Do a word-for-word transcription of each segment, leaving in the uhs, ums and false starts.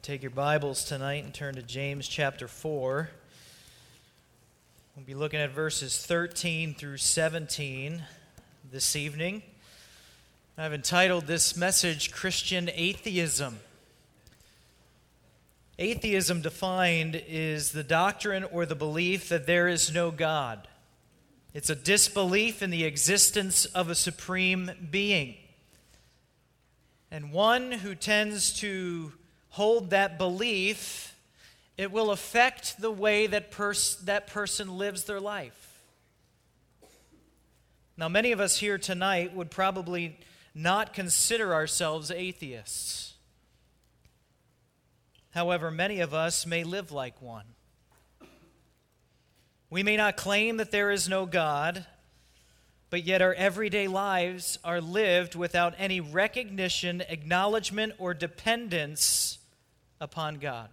Take your Bibles tonight and turn to James chapter four. We'll be looking at verses thirteen through seventeen this evening. I've entitled this message, Christian Atheism. Atheism, defined, is the doctrine or the belief that there is no God. It's a disbelief in the existence of a supreme being. And one who tends to hold that belief, it will affect the way that pers- that person lives their life. Now, many of us here tonight would probably not consider ourselves atheists. However, many of us may live like one. We may not claim that there is no God, but yet our everyday lives are lived without any recognition, acknowledgement, or dependence upon God.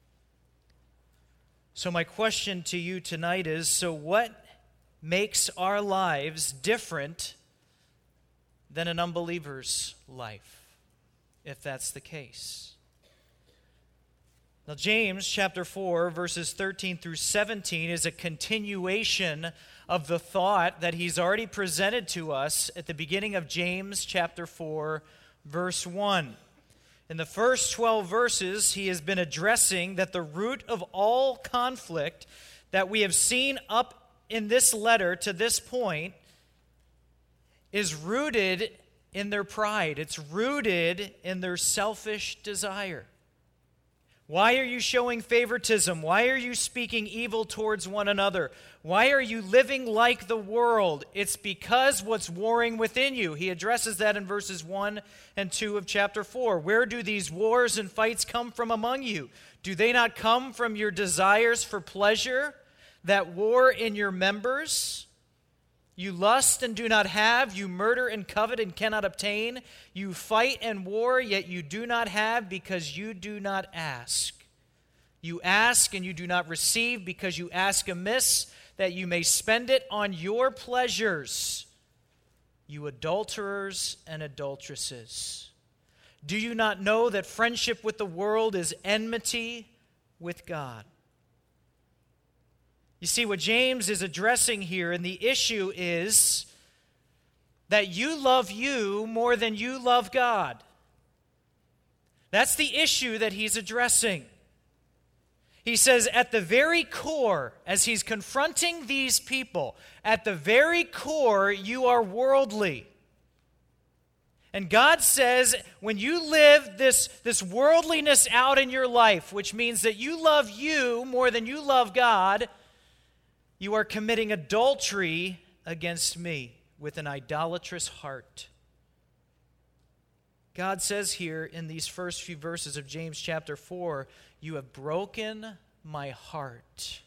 So my question to you tonight is, so what makes our lives different than an unbeliever's life, if that's the case? Now, James chapter four, verses thirteen through seventeen is a continuation of the thought that he's already presented to us at the beginning of James chapter four, verse one. In the first twelve verses, he has been addressing that the root of all conflict that we have seen up in this letter to this point is rooted in their pride. It's rooted in their selfish desire. Why are you showing favoritism? Why are you speaking evil towards one another? Why are you living like the world? It's because what's warring within you. He addresses that in verses one and two of chapter four. Where do these wars and fights come from among you? Do they not come from your desires for pleasure that war in your members? You lust and do not have. You murder and covet and cannot obtain. You fight and war, yet you do not have because you do not ask. You ask and you do not receive because you ask amiss, that you may spend it on your pleasures. You adulterers and adulteresses. Do you not know that friendship with the world is enmity with God? You see, what James is addressing here, and the issue is that you love you more than you love God. That's the issue that he's addressing. He says at the very core, as he's confronting these people, at the very core, you are worldly. And God says, when you live this, this worldliness out in your life, which means that you love you more than you love God, you are committing adultery against me with an idolatrous heart. God says here in these first few verses of James chapter four, you have broken my heart.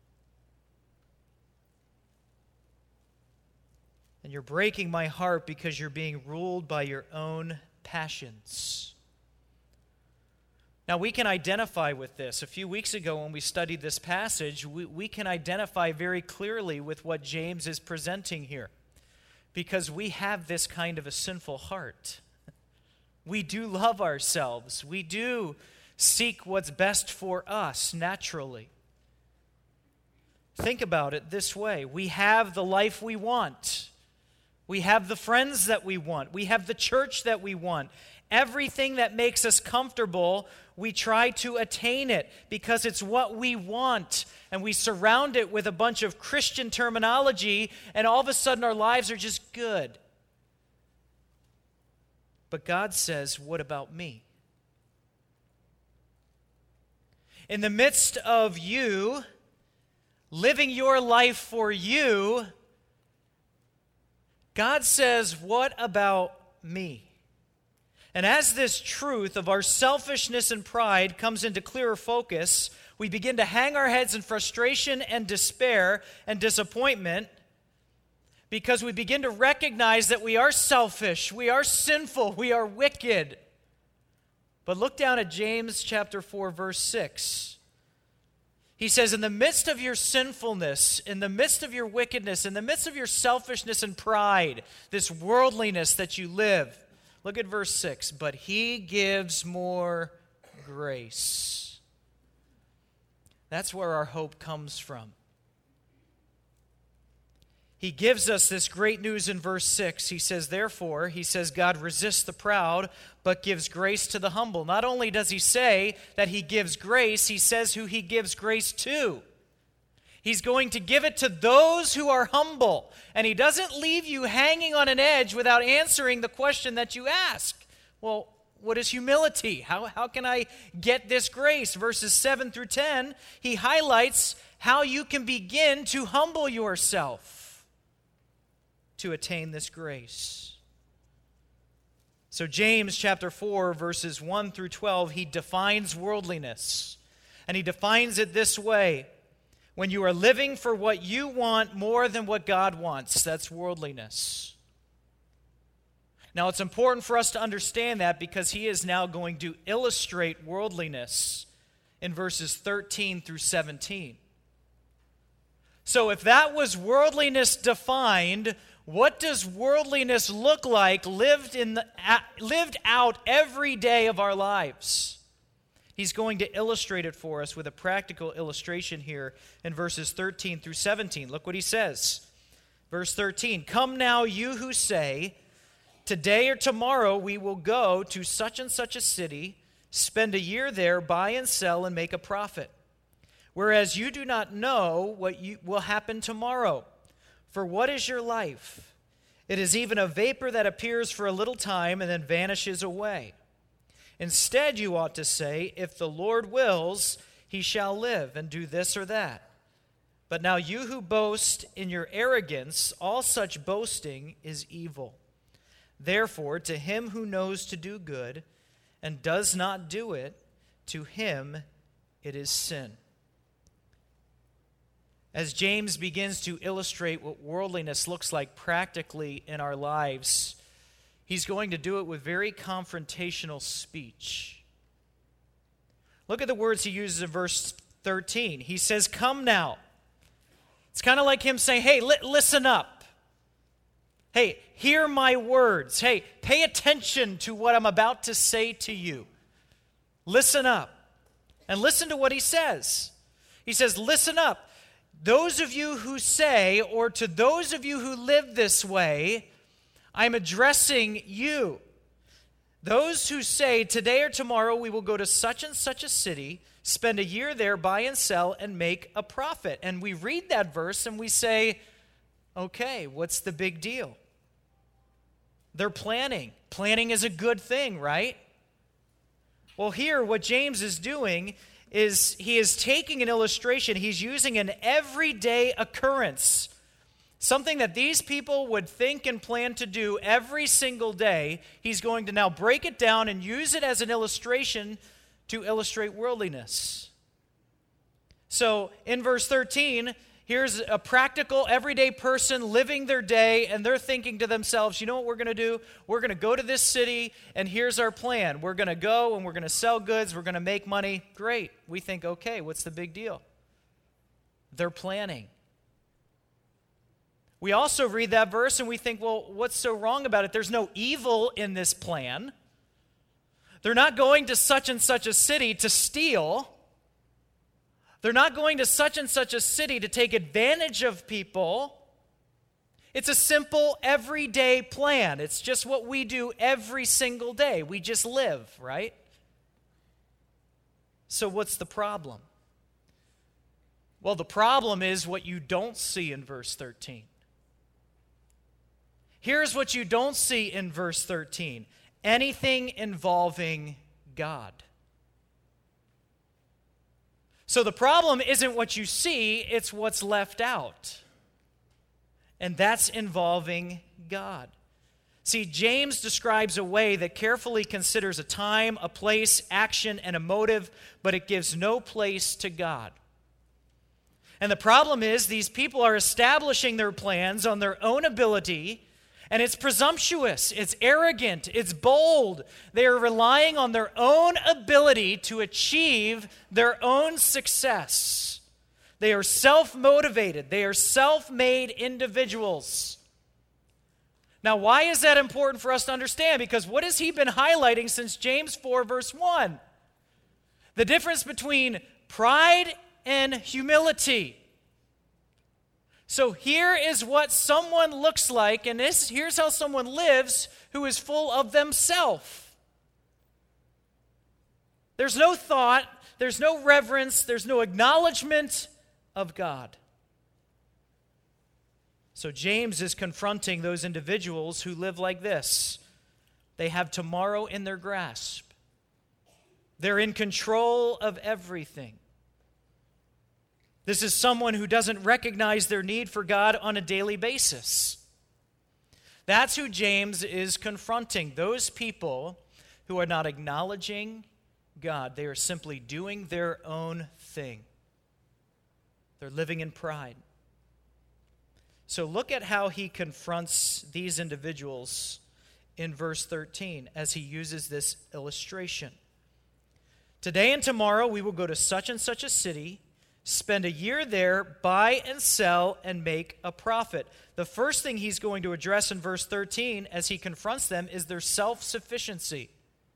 And you're breaking my heart because you're being ruled by your own passions. Now, we can identify with this. A few weeks ago when we studied this passage, we, we can identify very clearly with what James is presenting here, because we have this kind of a sinful heart. We do love ourselves. We do seek what's best for us naturally. Think about it this way. We have the life we want. We have the friends that we want. We have the church that we want. Everything that makes us comfortable, we try to attain it because it's what we want. And we surround it with a bunch of Christian terminology, and all of a sudden our lives are just good. But God says, what about me? In the midst of you living your life for you, God says, what about me? And as this truth of our selfishness and pride comes into clearer focus, we begin to hang our heads in frustration and despair and disappointment because we begin to recognize that we are selfish, we are sinful, we are wicked. But look down at James chapter four, verse six. He says, in the midst of your sinfulness, in the midst of your wickedness, in the midst of your selfishness and pride, this worldliness that you live, look at verse six. But he gives more grace. That's where our hope comes from. He gives us this great news in verse six. He says, therefore, he says, God resists the proud, but gives grace to the humble. Not only does he say that he gives grace, he says who he gives grace to. He's going to give it to those who are humble. And he doesn't leave you hanging on an edge without answering the question that you ask. Well, what is humility? How, how can I get this grace? Verses seven through ten, he highlights how you can begin to humble yourself to attain this grace. So James chapter four, verses one through twelve, he defines worldliness. And he defines it this way: when you are living for what you want more than what God wants, that's worldliness. Now, it's important for us to understand that because he is now going to illustrate worldliness in verses thirteen through seventeen. So if that was worldliness defined, what does worldliness look like lived in the, lived out every day of our lives? He's going to illustrate it for us with a practical illustration here in verses thirteen through seventeen. Look what he says. Verse thirteen, come now, you who say, today or tomorrow we will go to such and such a city, spend a year there, buy and sell, and make a profit. Whereas you do not know what you, will happen tomorrow. For what is your life? It is even a vapor that appears for a little time and then vanishes away. Instead, you ought to say, if the Lord wills, he shall live and do this or that. But now you who boast in your arrogance, all such boasting is evil. Therefore, to him who knows to do good and does not do it, to him it is sin. As James begins to illustrate what worldliness looks like practically in our lives, he's going to do it with very confrontational speech. Look at the words he uses in verse thirteen. He says, come now. It's kind of like him saying, hey, li- listen up. Hey, hear my words. Hey, pay attention to what I'm about to say to you. Listen up. And listen to what he says. He says, listen up. Those of you who say, or to those of you who live this way, I'm addressing you. Those who say, today or tomorrow we will go to such and such a city, spend a year there, buy and sell, and make a profit. And we read that verse and we say, okay, what's the big deal? They're planning. Planning is a good thing, right? Well, here what James is doing is he is taking an illustration. He's using an everyday occurrence, something that these people would think and plan to do every single day. He's going to now break it down and use it as an illustration to illustrate worldliness. So in verse thirteen, here's a practical, everyday person living their day, and they're thinking to themselves, you know what we're going to do? We're going to go to this city, and here's our plan. We're going to go, and we're going to sell goods. We're going to make money. Great. We think, okay, what's the big deal? They're planning. We also read that verse, and we think, well, what's so wrong about it? There's no evil in this plan. They're not going to such and such a city to steal. They're not going to such and such a city to take advantage of people. It's a simple, everyday plan. It's just what we do every single day. We just live, right? So what's the problem? Well, the problem is what you don't see in verse thirteen. Here's what you don't see in verse thirteen. Anything involving God. So the problem isn't what you see, it's what's left out. And that's involving God. See, James describes a way that carefully considers a time, a place, action, and a motive, but it gives no place to God. And the problem is these people are establishing their plans on their own ability, and it's presumptuous, it's arrogant, it's bold. They are relying on their own ability to achieve their own success. They are self-motivated. They are self-made individuals. Now, why is that important for us to understand? Because what has he been highlighting since James four, verse one? The difference between pride and humility. So here is what someone looks like, and this, here's how someone lives who is full of themselves. There's no thought, there's no reverence, there's no acknowledgement of God. So James is confronting those individuals who live like this. They have tomorrow in their grasp. They're in control of everything. This is someone who doesn't recognize their need for God on a daily basis. That's who James is confronting. Those people who are not acknowledging God. They are simply doing their own thing. They're living in pride. So look at how he confronts these individuals in verse thirteen as he uses this illustration. Today and tomorrow we will go to such and such a city, spend a year there, buy and sell, and make a profit. The first thing he's going to address in verse thirteen as he confronts them is their self-sufficiency.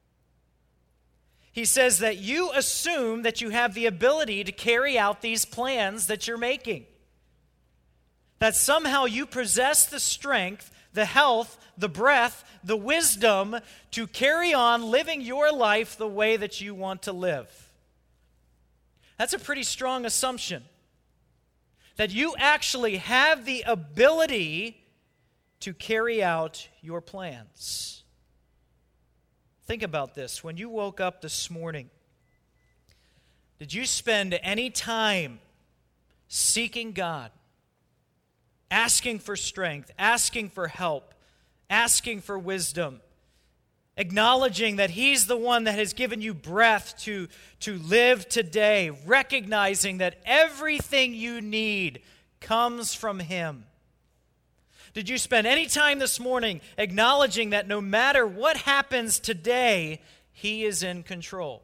He says that you assume that you have the ability to carry out these plans that you're making. That somehow you possess the strength, the health, the breath, the wisdom to carry on living your life the way that you want to live. That's a pretty strong assumption. That you actually have the ability to carry out your plans. Think about this. When you woke up this morning, did you spend any time seeking God, asking for strength, asking for help, asking for wisdom, acknowledging that He's the one that has given you breath to, to live today, recognizing that everything you need comes from Him? Did you spend any time this morning acknowledging that no matter what happens today, He is in control?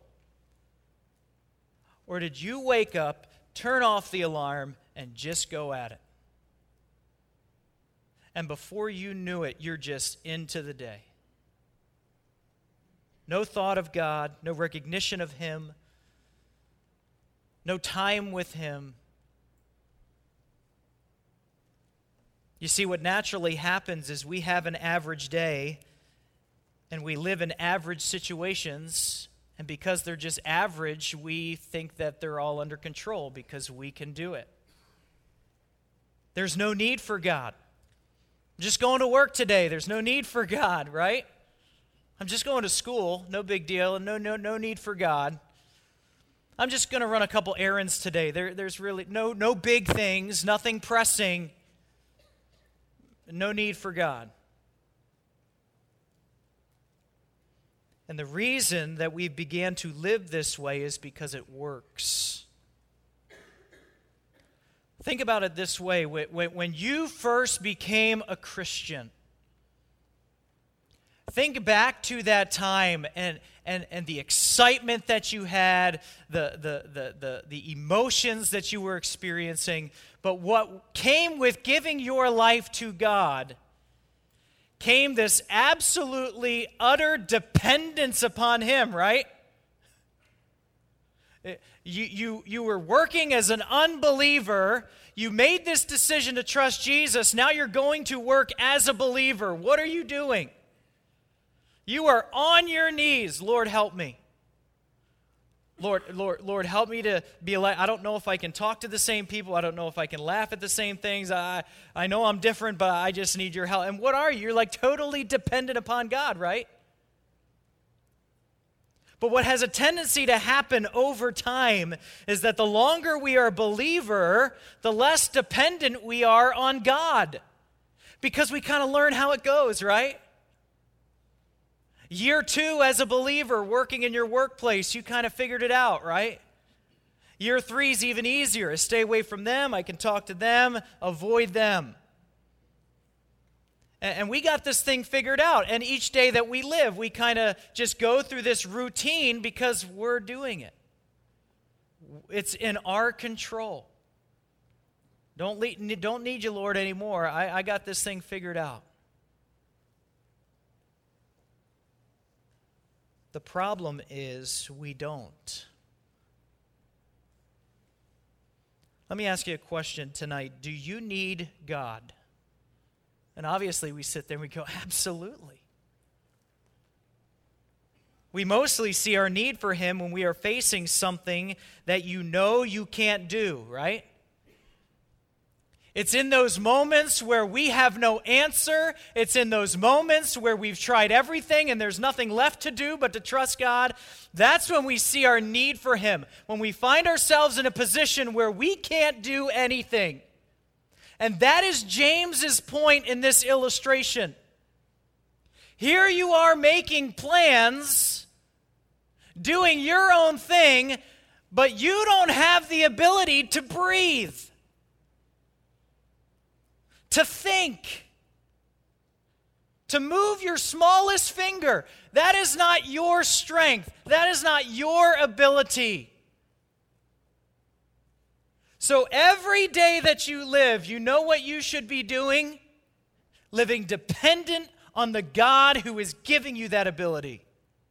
Or did you wake up, turn off the alarm, and just go at it? And before you knew it, you're just into the day. No thought of God, no recognition of Him, no time with Him. You see, what naturally happens is we have an average day and we live in average situations, and because they're just average, we think that they're all under control because we can do it. There's no need for God. I'm just going to work today. There's no need for God, right? I'm just going to school. No big deal. No, no, no need for God. I'm just going to run a couple errands today. There, there's really no, no big things, nothing pressing. No need for God. And the reason that we began to live this way is because it works. Think about it this way. When you first became a Christian, think back to that time and, and, and the excitement that you had, the, the, the, the, the emotions that you were experiencing. But what came with giving your life to God came this absolutely utter dependence upon Him, right? You, you, you were working as an unbeliever. You made this decision to trust Jesus. Now you're going to work as a believer. What are you doing? You are on your knees. Lord, help me. Lord, Lord, Lord, help me to be like, I don't know if I can talk to the same people. I don't know if I can laugh at the same things. I, I know I'm different, but I just need your help. And what are you? You're like totally dependent upon God, right? But what has a tendency to happen over time is that the longer we are a believer, the less dependent we are on God. Because we kind of learn how it goes, right? Year two as a believer, working in your workplace, you kind of figured it out, right? Year three is even easier. Stay away from them. I can talk to them. Avoid them. And we got this thing figured out. And each day that we live, we kind of just go through this routine because we're doing it. It's in our control. Don't, lead, don't need you, Lord, anymore. I, I got this thing figured out. The problem is we don't. Let me ask you a question tonight. Do you need God? And obviously we sit there and we go, absolutely. We mostly see our need for Him when we are facing something that you know you can't do, right? It's in those moments where we have no answer. It's in those moments where we've tried everything and there's nothing left to do but to trust God. That's when we see our need for Him. When we find ourselves in a position where we can't do anything. And that is James's point in this illustration. Here you are making plans, doing your own thing, but you don't have the ability to breathe. To think, to move your smallest finger. That is not your strength. That is not your ability. So every day that you live, you know what you should be doing? Living dependent on the God who is giving you that ability.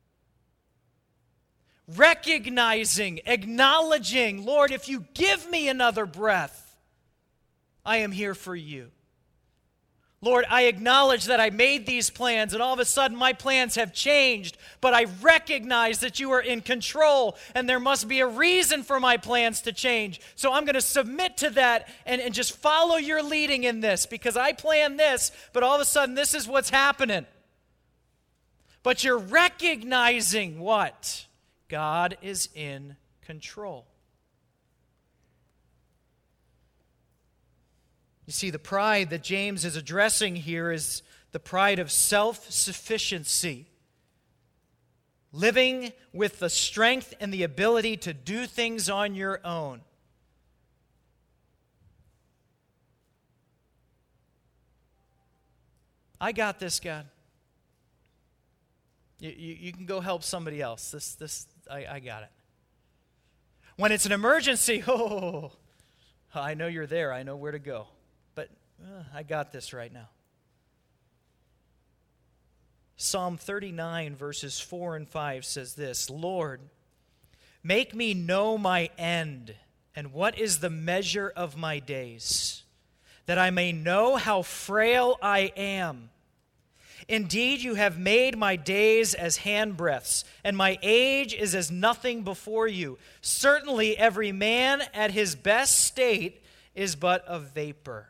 Recognizing, acknowledging, Lord, if you give me another breath, I am here for you. Lord, I acknowledge that I made these plans and all of a sudden my plans have changed, but I recognize that you are in control and there must be a reason for my plans to change. So I'm going to submit to that and, and just follow your leading in this because I planned this, but all of a sudden this is what's happening. But you're recognizing what? God is in control. You see, the pride that James is addressing here is the pride of self-sufficiency. Living with the strength and the ability to do things on your own. I got this, God. You, you, you can go help somebody else. This, this, I, I got it. When it's an emergency, oh, I know you're there. I know where to go. But uh, I got this right now. Psalm thirty-nine, verses four and five says this, Lord, make me know my end, and what is the measure of my days, that I may know how frail I am. Indeed, you have made my days as handbreadths, and my age is as nothing before you. Certainly every man at his best state is but a vapor.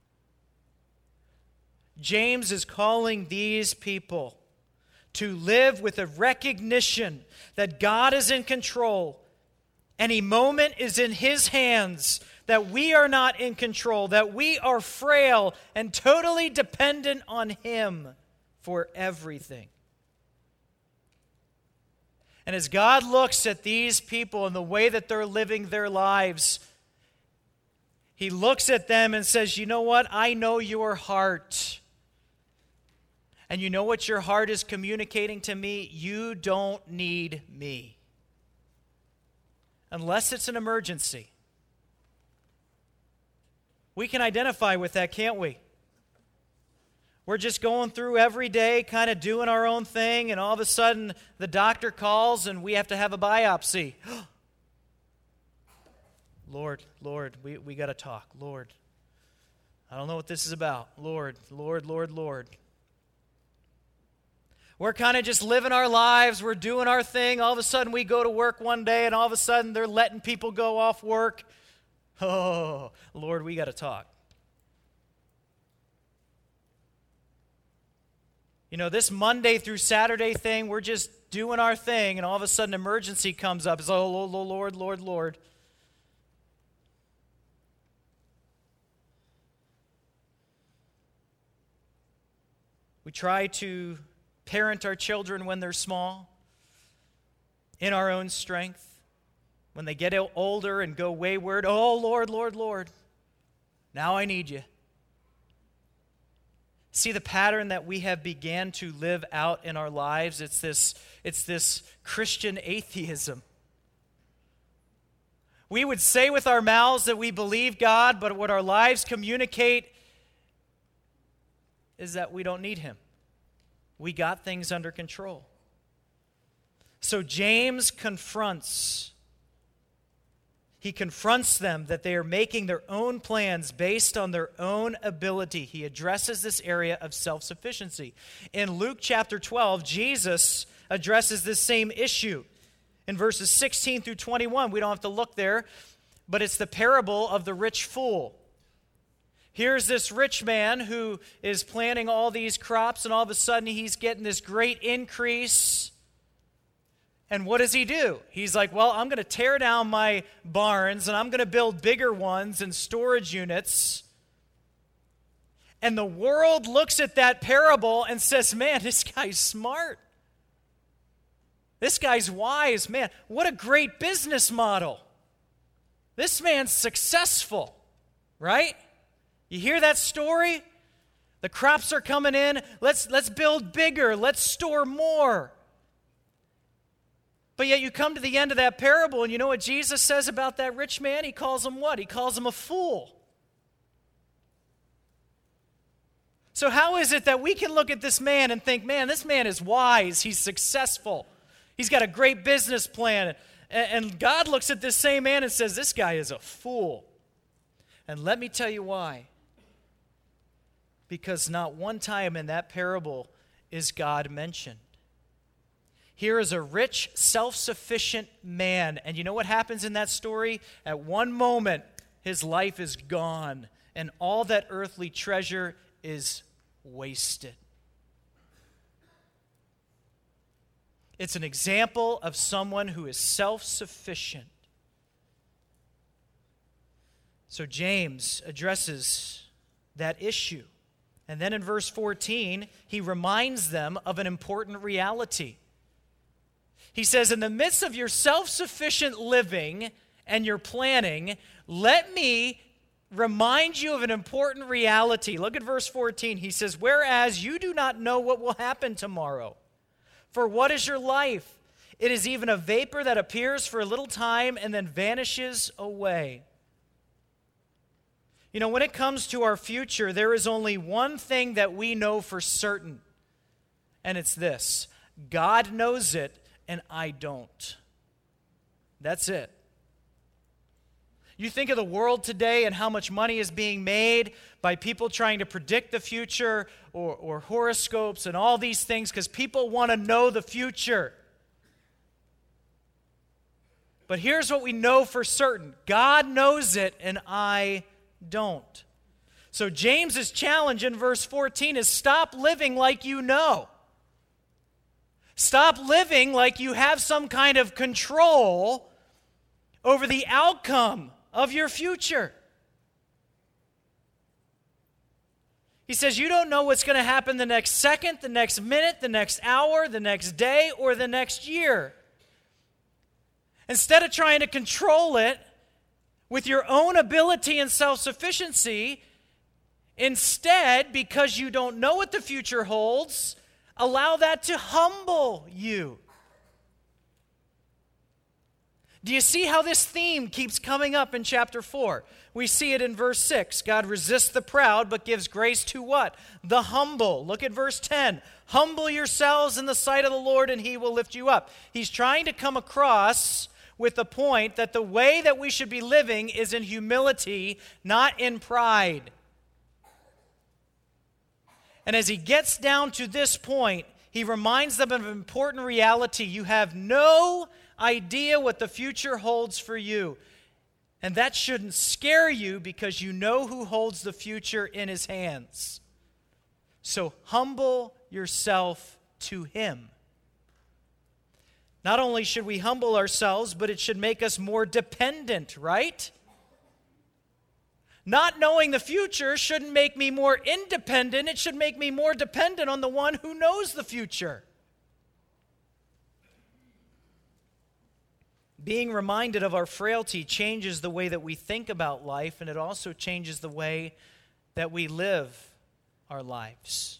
James is calling these people to live with a recognition that God is in control. Any moment is in His hands, that we are not in control, that we are frail and totally dependent on Him for everything. And as God looks at these people and the way that they're living their lives, He looks at them and says, you know what? I know your heart. And you know what your heart is communicating to me? You don't need me. Unless it's an emergency. We can identify with that, can't we? We're just going through every day, kind of doing our own thing, and all of a sudden the doctor calls and we have to have a biopsy. Lord, Lord, we, we got to talk. Lord, I don't know what this is about. Lord, Lord, Lord, Lord. We're kind of just living our lives. We're doing our thing. All of a sudden we go to work one day and all of a sudden they're letting people go off work. Oh, Lord, we got to talk. You know, this Monday through Saturday thing, we're just doing our thing and all of a sudden emergency comes up. It's, oh, Lord, Lord, Lord. We try to parent our children when they're small, in our own strength. When they get older and go wayward, oh, Lord, Lord, Lord, now I need you. See the pattern that we have began to live out in our lives? It's this, it's this Christian atheism. We would say with our mouths that we believe God, but what our lives communicate is that we don't need Him. We got things under control. So James confronts He confronts them that they are making their own plans based on their own ability. He addresses this area of self-sufficiency. In Luke chapter twelve, Jesus addresses this same issue. In verses sixteen through twenty-one, we don't have to look there, but it's the parable of the rich fool. Here's this rich man who is planting all these crops, and all of a sudden he's getting this great increase. And what does he do? He's like, well, I'm going to tear down my barns, and I'm going to build bigger ones and storage units. And the world looks at that parable and says, man, this guy's smart. This guy's wise. Man, what a great business model. This man's successful, right? You hear that story? The crops are coming in. Let's, let's build bigger. Let's store more. But yet you come to the end of that parable, and you know what Jesus says about that rich man? He calls him what? He calls him a fool. So how is it that we can look at this man and think, man, this man is wise, he's successful, he's got a great business plan, and God looks at this same man and says, this guy is a fool. And let me tell you why. Because not one time in that parable is God mentioned. Here is a rich, self-sufficient man. And you know what happens in that story? At one moment, his life is gone, and all that earthly treasure is wasted. It's an example of someone who is self-sufficient. So James addresses that issue. And then in verse fourteen, he reminds them of an important reality. He says, in the midst of your self-sufficient living and your planning, let me remind you of an important reality. Look at verse fourteen. He says, whereas you do not know what will happen tomorrow. For what is your life? It is even a vapor that appears for a little time and then vanishes away. You know, when it comes to our future, there is only one thing that we know for certain, and it's this: God knows it, and I don't. That's it. You think of the world today and how much money is being made by people trying to predict the future, or, or horoscopes and all these things, because people want to know the future. But here's what we know for certain: God knows it, and I don't. So James's challenge in verse fourteen is stop living like you know. Stop living like you have some kind of control over the outcome of your future. He says you don't know what's going to happen the next second, the next minute, the next hour, the next day, or the next year. Instead of trying to control it with your own ability and self-sufficiency, instead, because you don't know what the future holds, allow that to humble you. Do you see how this theme keeps coming up in chapter four? We see it in verse six. God resists the proud, but gives grace to what? The humble. Look at verse ten. Humble yourselves in the sight of the Lord, and he will lift you up. He's trying to come across with the point that the way that we should be living is in humility, not in pride. And as he gets down to this point, he reminds them of an important reality. You have no idea what the future holds for you. And that shouldn't scare you, because you know who holds the future in his hands. So humble yourself to him. Not only should we humble ourselves, but it should make us more dependent, right? Not knowing the future shouldn't make me more independent. It should make me more dependent on the one who knows the future. Being reminded of our frailty changes the way that we think about life, and it also changes the way that we live our lives.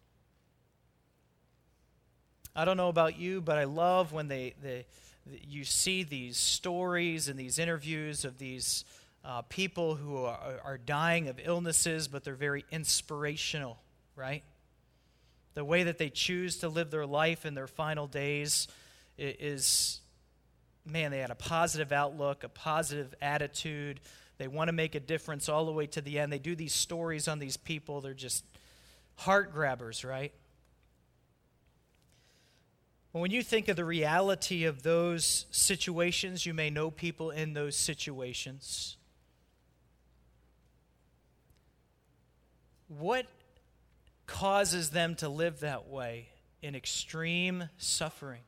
I don't know about you, but I love when they, they you see these stories and these interviews of these uh, people who are, are dying of illnesses, but they're very inspirational, right? The way that they choose to live their life in their final days is man, they had a positive outlook, a positive attitude. They want to make a difference all the way to the end. They do these stories on these people. They're just heart grabbers, right? Well, when you think of the reality of those situations, you may know people in those situations. What causes them to live that way in extreme suffering?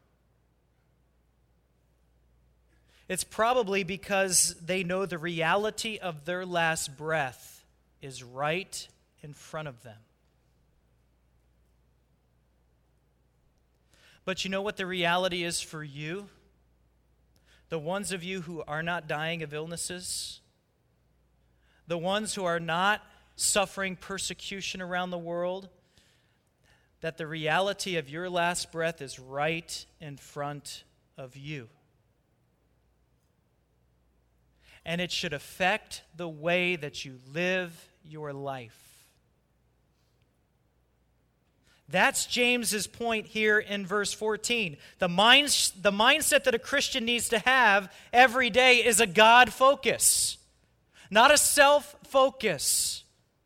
It's probably because they know the reality of their last breath is right in front of them. But you know what the reality is for you? The ones of you who are not dying of illnesses, the ones who are not suffering persecution around the world, that the reality of your last breath is right in front of you. And it should affect the way that you live your life. That's James's point here in verse fourteen. The, mind, the mindset that a Christian needs to have every day is a God focus, not a self focus.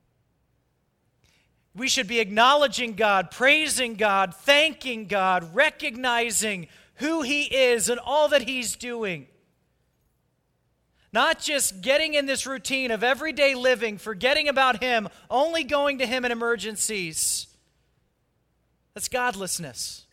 We should be acknowledging God, praising God, thanking God, recognizing who He is and all that He's doing. Not just getting in this routine of everyday living, forgetting about Him, only going to Him in emergencies. That's godlessness.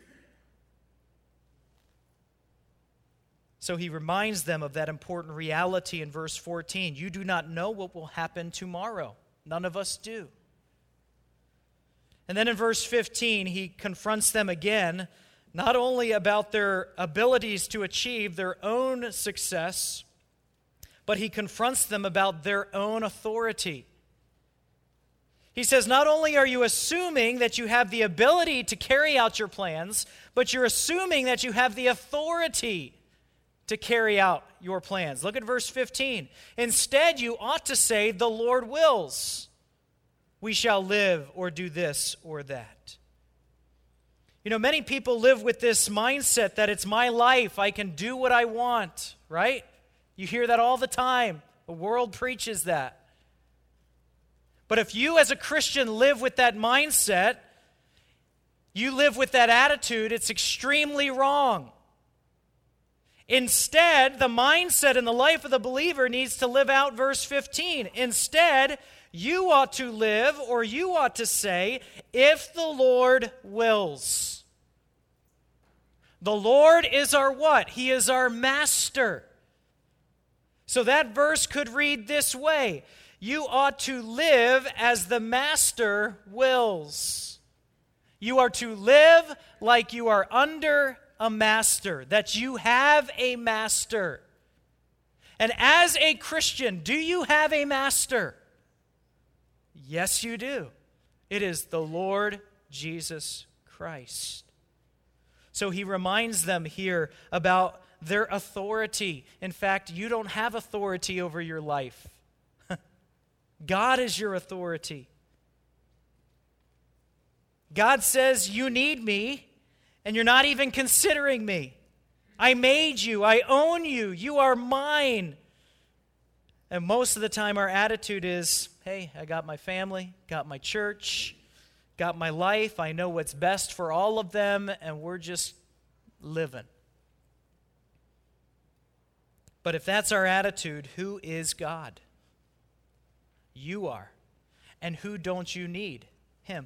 So he reminds them of that important reality in verse fourteen. You do not know what will happen tomorrow. None of us do. And then in verse fifteen, he confronts them again, not only about their abilities to achieve their own success, but he confronts them about their own authority. He says, not only are you assuming that you have the ability to carry out your plans, but you're assuming that you have the authority to carry out your plans. Look at verse fifteen. Instead, you ought to say, the Lord wills. We shall live or do this or that. You know, many people live with this mindset that it's my life, I can do what I want, right? You hear that all the time. The world preaches that. But if you as a Christian live with that mindset, you live with that attitude, it's extremely wrong. Instead, the mindset in the life of the believer needs to live out verse fifteen. Instead, you ought to live, or you ought to say, if the Lord wills. The Lord is our what? He is our master. So that verse could read this way. You ought to live as the master wills. You are to live like you are under a master, that you have a master. And as a Christian, do you have a master? Yes, you do. It is the Lord Jesus Christ. So he reminds them here about their authority. In fact, you don't have authority over your life. God is your authority. God says, you need me, and you're not even considering me. I made you. I own you. You are mine. And most of the time our attitude is, hey, I got my family, got my church, got my life. I know what's best for all of them, and we're just living. But if that's our attitude, who is God? You are. And who don't you need? Him.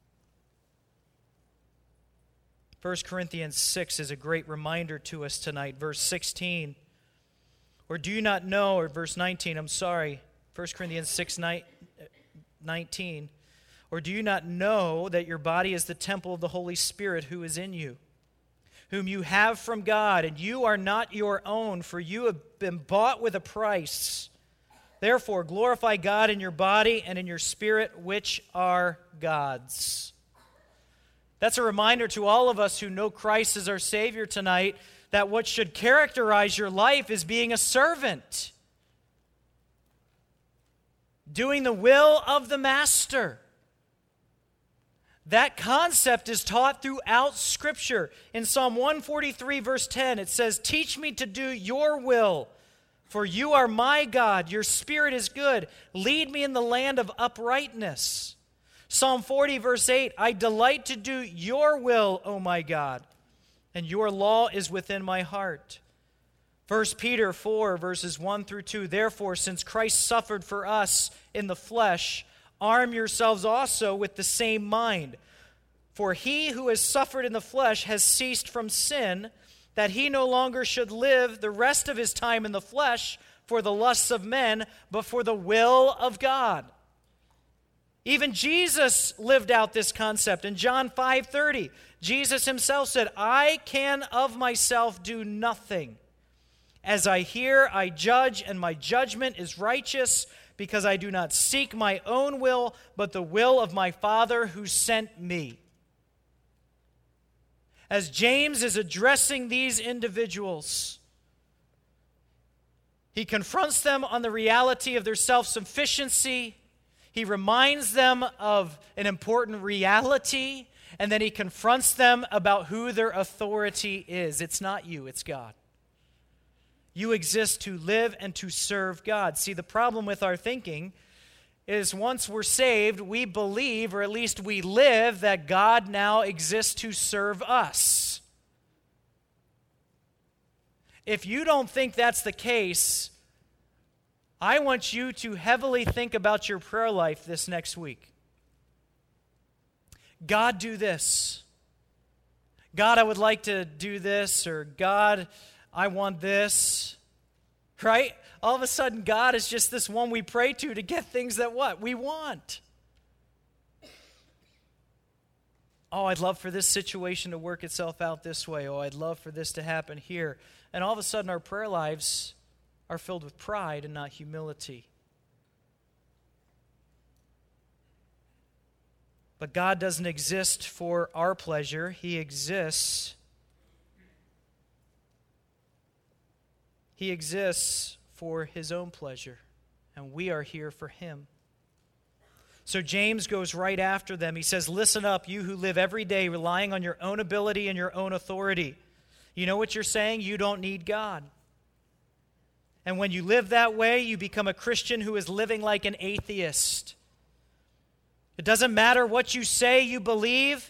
First Corinthians six is a great reminder to us tonight. Verse sixteen. Or do you not know, or verse nineteen, I'm sorry. First Corinthians six, nineteen. Or do you not know that your body is the temple of the Holy Spirit who is in you, whom you have from God, and you are not your own, for you have been bought with a price. Therefore, glorify God in your body and in your spirit, which are God's. That's a reminder to all of us who know Christ as our Savior tonight, that what should characterize your life is being a servant, doing the will of the Master, That concept is taught throughout Scripture. In Psalm one forty-three, verse ten, it says, "Teach me to do your will, for you are my God. Your spirit is good. Lead me in the land of uprightness." Psalm forty, verse eight, "I delight to do your will, O my God, and your law is within my heart." First Peter four, verses one through two, "Therefore, since Christ suffered for us in the flesh, arm yourselves also with the same mind. For he who has suffered in the flesh has ceased from sin, that he no longer should live the rest of his time in the flesh for the lusts of men, but for the will of God." Even Jesus lived out this concept. In John five thirty, Jesus himself said, "I can of myself do nothing. As I hear, I judge, and my judgment is righteous, because I do not seek my own will, but the will of my Father who sent me." As James is addressing these individuals, he confronts them on the reality of their self-sufficiency. He reminds them of an important reality, and then he confronts them about who their authority is. It's not you, it's God. You exist to live and to serve God. See, the problem with our thinking is once we're saved, we believe, or at least we live, that God now exists to serve us. If you don't think that's the case, I want you to heavily think about your prayer life this next week. God, do this. God, I would like to do this, or God, I want this, right? All of a sudden, God is just this one we pray to to get things that what? We want. Oh, I'd love for this situation to work itself out this way. Oh, I'd love for this to happen here. And all of a sudden, our prayer lives are filled with pride and not humility. But God doesn't exist for our pleasure. He exists He exists for his own pleasure, and we are here for him. So James goes right after them. He says, "Listen up, you who live every day relying on your own ability and your own authority. You know what you're saying? You don't need God. And when you live that way, you become a Christian who is living like an atheist. It doesn't matter what you say you believe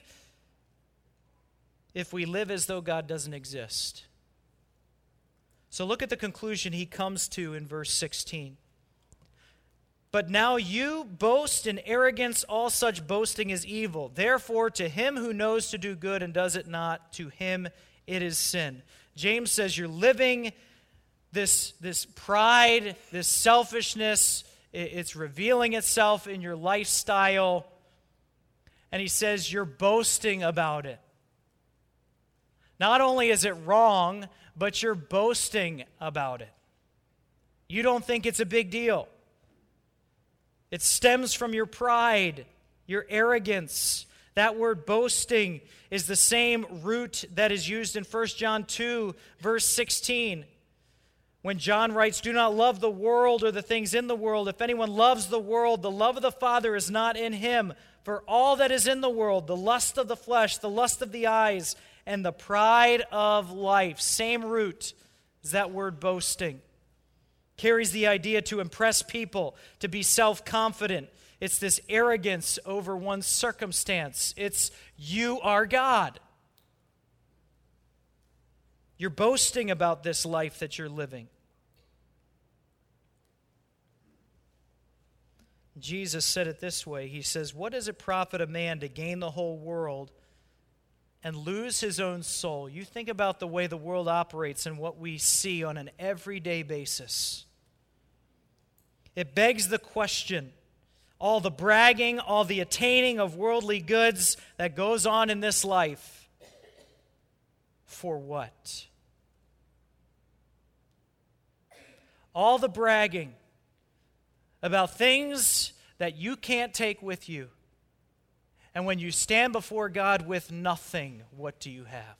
if we live as though God doesn't exist." So look at the conclusion he comes to in verse sixteen. "But now you boast in arrogance. All such boasting is evil. Therefore, to him who knows to do good and does it not, to him it is sin." James says you're living this, this pride, this selfishness. It's revealing itself in your lifestyle. And he says you're boasting about it. Not only is it wrong, but you're boasting about it. You don't think it's a big deal. It stems from your pride, your arrogance. That word boasting is the same root that is used in First John two, verse sixteen. When John writes, "Do not love the world or the things in the world. If anyone loves the world, the love of the Father is not in him. For all that is in the world, the lust of the flesh, the lust of the eyes, and the pride of life," same root as that word boasting, carries the idea to impress people, to be self-confident. It's this arrogance over one's circumstance. It's you are God. You're boasting about this life that you're living. Jesus said it this way. He says, "What does it profit a man to gain the whole world and lose his own soul?" You think about the way the world operates and what we see on an everyday basis. It begs the question, all the bragging, all the attaining of worldly goods that goes on in this life, for what? All the bragging about things that you can't take with you. And when you stand before God with nothing, what do you have?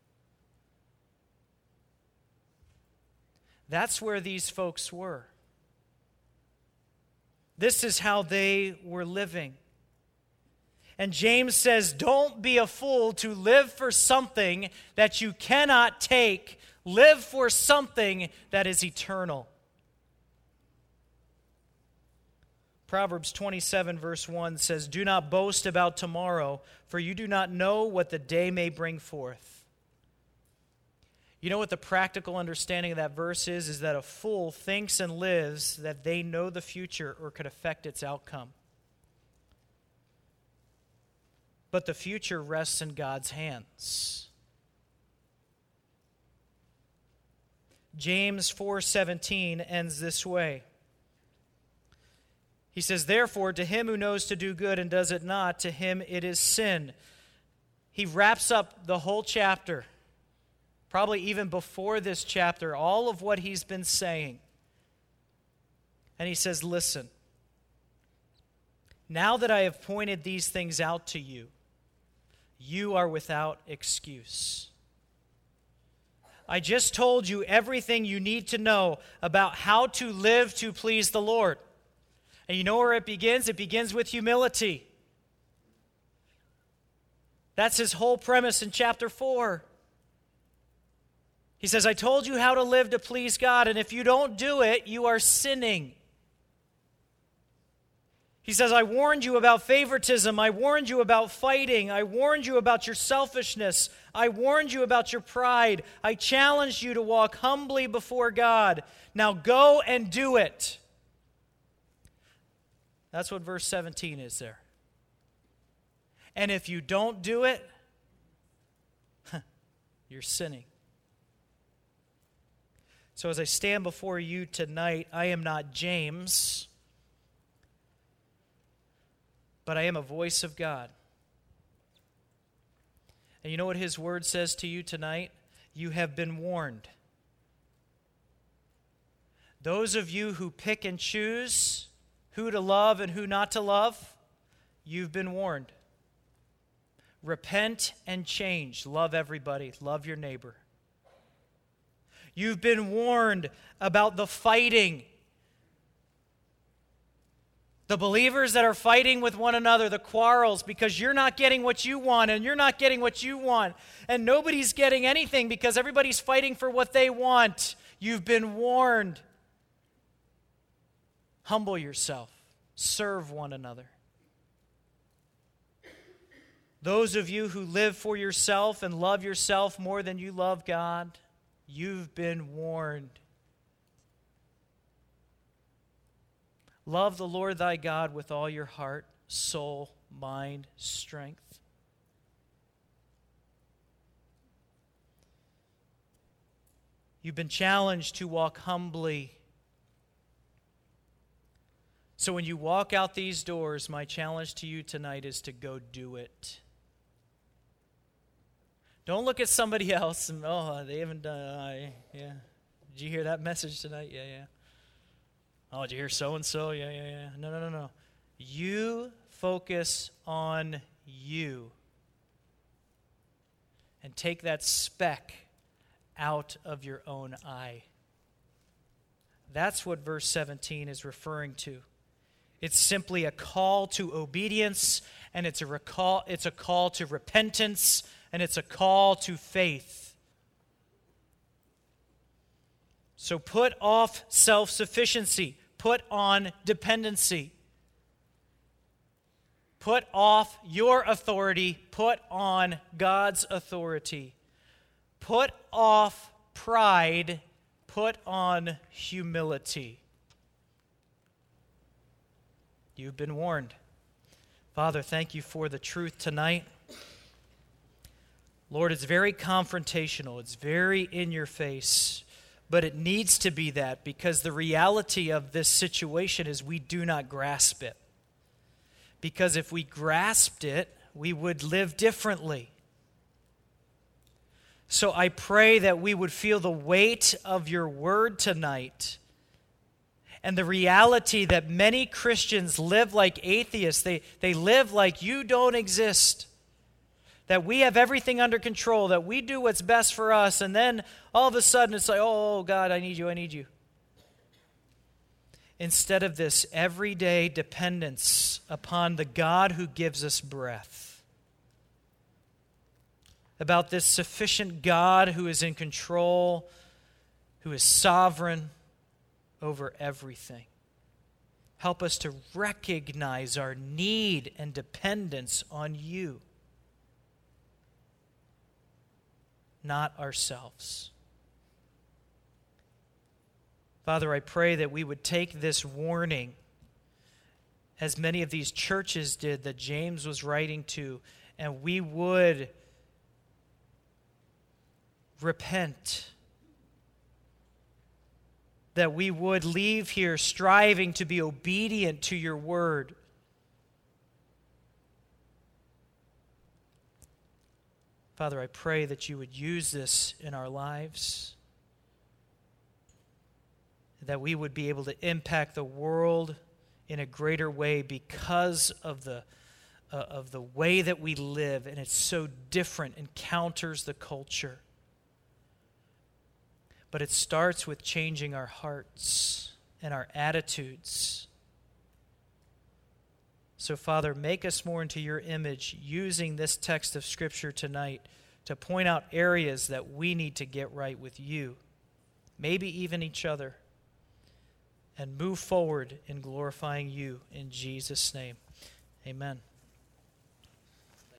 That's where these folks were. This is how they were living. And James says, don't be a fool to live for something that you cannot take. Live for something that is eternal. Proverbs twenty-seven verse one says, do not boast about tomorrow, for you do not know what the day may bring forth. You know what the practical understanding of that verse is? Is that a fool thinks and lives that they know the future or could affect its outcome. But the future rests in God's hands. James four seventeen ends this way. He says, therefore, to him who knows to do good and does it not, to him it is sin. He wraps up the whole chapter, probably even before this chapter, all of what he's been saying. And he says, listen, now that I have pointed these things out to you, you are without excuse. I just told you everything you need to know about how to live to please the Lord. And you know where it begins? It begins with humility. That's his whole premise in chapter four. He says, I told you how to live to please God, and if you don't do it, you are sinning. He says, I warned you about favoritism. I warned you about fighting. I warned you about your selfishness. I warned you about your pride. I challenged you to walk humbly before God. Now go and do it. That's what verse seventeen is there. And if you don't do it, you're sinning. So as I stand before you tonight, I am not James, but I am a voice of God. And you know what his word says to you tonight? You have been warned. Those of you who pick and choose who to love and who not to love, you've been warned. Repent and change. Love everybody. Love your neighbor. You've been warned about the fighting. The believers that are fighting with one another, the quarrels, because you're not getting what you want and you're not getting what you want. And nobody's getting anything because everybody's fighting for what they want. You've been warned. Humble yourself. Serve one another. Those of you who live for yourself and love yourself more than you love God, you've been warned. Love the Lord thy God with all your heart, soul, mind, strength. You've been challenged to walk humbly. So when you walk out these doors, my challenge to you tonight is to go do it. Don't look at somebody else and, oh, they haven't done it. I, yeah. Did you hear that message tonight? Yeah, yeah. Oh, did you hear so-and-so? Yeah, yeah, yeah. No, no, no, no. You focus on you. And take that speck out of your own eye. That's what verse seventeen is referring to. It's simply a call to obedience, and it's a recall, it's a call to repentance, and it's a call to faith. So put off self-sufficiency. Put on dependency. Put off your authority. Put on God's authority. Put off pride. Put on humility. You've been warned. Father, thank you for the truth tonight. Lord, it's very confrontational. It's very in your face. But it needs to be that because the reality of this situation is we do not grasp it. Because if we grasped it, we would live differently. So I pray that we would feel the weight of your word tonight and the reality that many Christians live like atheists. They, they live like you don't exist. That we have everything under control, that we do what's best for us, and then all of a sudden it's like, oh, God, I need you, I need you. instead of this everyday dependence upon the God who gives us breath. About this sufficient God who is in control, who is sovereign over everything. Help us to recognize our need and dependence on you, not ourselves. Father, I pray that we would take this warning, as many of these churches did that James was writing to, and we would repent. That we would leave here striving to be obedient to your word. Father, I pray that you would use this in our lives, that we would be able to impact the world in a greater way because of the, uh, of the way that we live, and it's so different and counters the culture. But it starts with changing our hearts and our attitudes. So, Father, make us more into your image, using this text of Scripture tonight to point out areas that we need to get right with you, maybe even each other, and move forward in glorifying you in Jesus' name. Amen.